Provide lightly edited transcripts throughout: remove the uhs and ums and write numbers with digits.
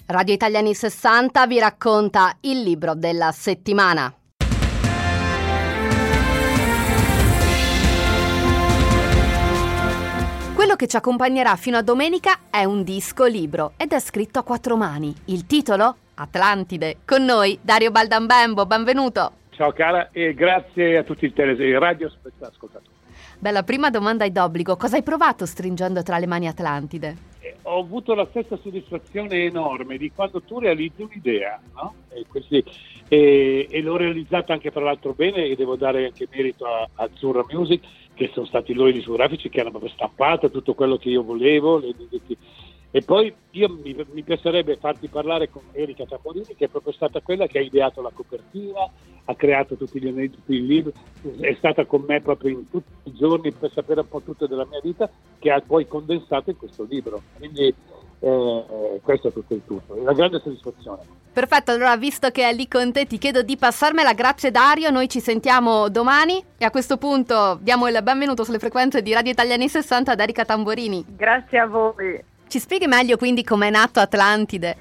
Radio Italiani 60 vi racconta il libro della settimana. Quello che ci accompagnerà fino a domenica è un disco libro ed è scritto a 4 mani. Il titolo? Atlantide. Con noi Dario Baldambembo, benvenuto. Ciao cara e grazie a tutti i radioascoltatori. Bella, prima domanda è d'obbligo. Cosa hai provato stringendo tra le mani Atlantide? Ho avuto la stessa soddisfazione enorme di quando tu realizzi un'idea, no? E l'ho realizzata anche tra l'altro bene, e devo dare anche merito a Azzurra Music, che sono stati loro i discografici che hanno proprio stampato tutto quello che io volevo. E poi mi piacerebbe farti parlare con Erika Tamborini, che è proprio stata quella che ha ideato la copertina, ha creato tutti gli anedoti del libro, è stata con me proprio in tutti i giorni per sapere un po' tutto della mia vita, che ha poi condensato in questo libro. Quindi questo è tutto il tutto, è una grande soddisfazione. Perfetto, allora visto che è lì con te ti chiedo di passarmela. Grazie Dario, noi ci sentiamo domani e a questo punto diamo il benvenuto sulle frequenze di Radio Italiani 60 ad Erika Tamborini. Grazie a voi. Ci spieghi meglio quindi com'è nato Atlantide?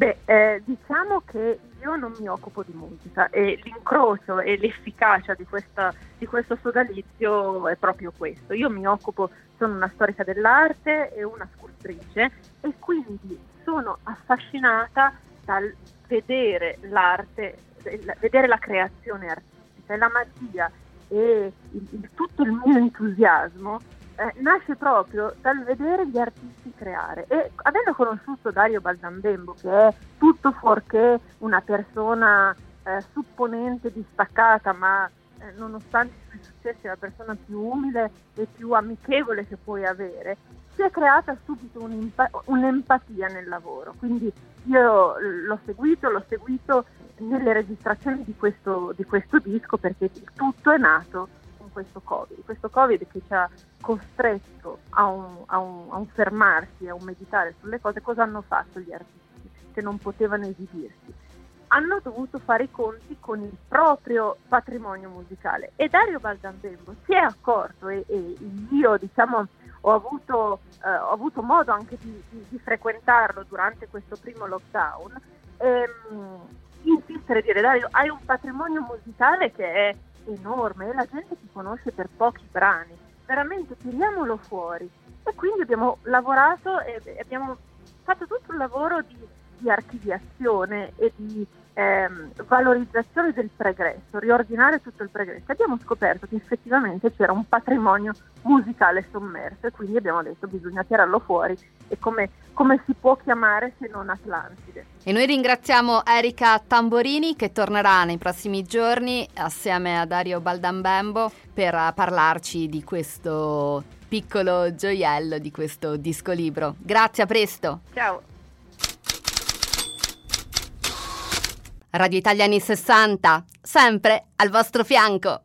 Diciamo che io non mi occupo di musica e l'incrocio e l'efficacia di questo sodalizio è proprio questo. Io sono una storica dell'arte e una scultrice e quindi sono affascinata dal vedere l'arte, vedere la creazione artistica e la magia e tutto il mio entusiasmo nasce proprio dal vedere gli artisti creare. E avendo conosciuto Dario Baldambembo, che è tutto fuorché una persona supponente, distaccata, ma nonostante i suoi successi è la persona più umile e più amichevole che puoi avere, si è creata subito un'empatia nel lavoro. Quindi io l'ho seguito nelle registrazioni di questo disco, perché tutto è nato questo Covid che ci ha costretto a un fermarsi, a un meditare sulle cose. Cosa hanno fatto gli artisti che non potevano esibirsi? Hanno dovuto fare i conti con il proprio patrimonio musicale, e Dario Baldambembo si è accorto, e io ho avuto modo anche di frequentarlo durante questo primo lockdown, insistere e dire: Dario, hai un patrimonio musicale che è enorme e la gente ti conosce per pochi brani, veramente tiriamolo fuori. E quindi abbiamo lavorato e abbiamo fatto tutto un lavoro di archiviazione e di valorizzazione del pregresso, riordinare tutto il pregresso. Abbiamo scoperto che effettivamente c'era un patrimonio musicale sommerso e quindi abbiamo detto: bisogna tirarlo fuori, e come si può chiamare se non Atlantide. E noi ringraziamo Erika Tamborini, che tornerà nei prossimi giorni assieme a Dario Baldambembo per parlarci di questo piccolo gioiello, di questo disco libro. Grazie, a presto. Ciao. Radio Italiani 60, sempre al vostro fianco.